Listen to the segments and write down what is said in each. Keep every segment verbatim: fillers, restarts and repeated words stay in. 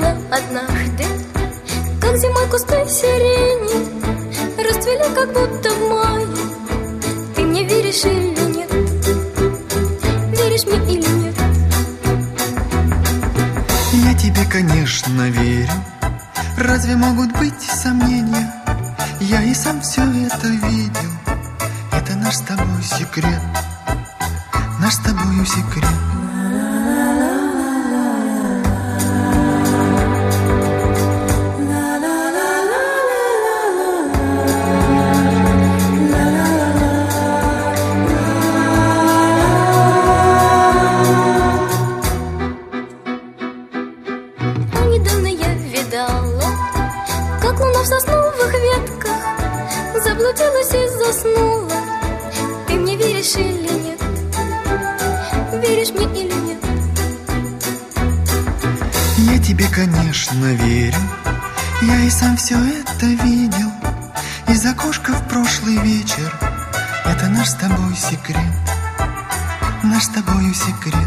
видела однажды, как зимой кусты сирени расцвели, как будто в мае. Ты мне веришь или нет? Веришь мне или нет? Я тебе, конечно, верю. Разве могут быть сомнения? Я и сам все это видел. Это наш с тобой секрет. Наш с тобою секрет. Недавно я видала, как луна в сосновых ветках заблудилась и заснула. Ты мне веришь или нет? Веришь мне или нет? Я тебе, конечно, верю. Я и сам все это видел. Из окошка в прошлый вечер. Это наш с тобой секрет. Наш с тобою секрет.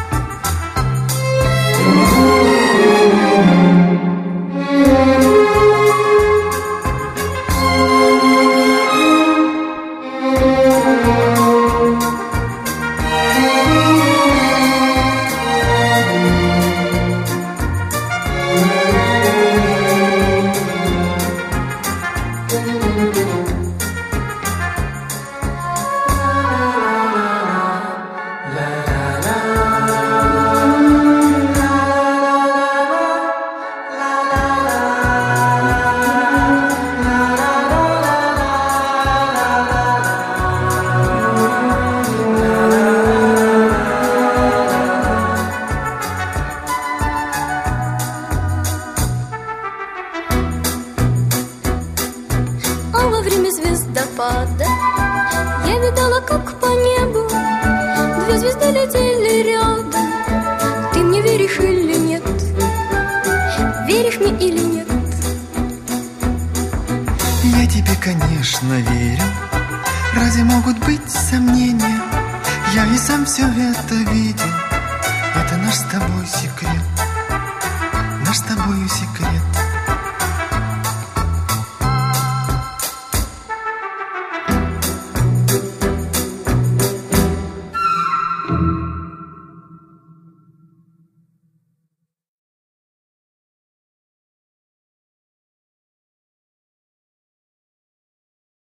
А во время звездопада я видала, как по небу две звезды летели рядом. Ты мне веришь или нет? Веришь мне или нет? Я тебе, конечно, верю. Разве могут быть сомнения? Я и сам все это видел. Это наш с тобой секрет. Наш с тобою секрет.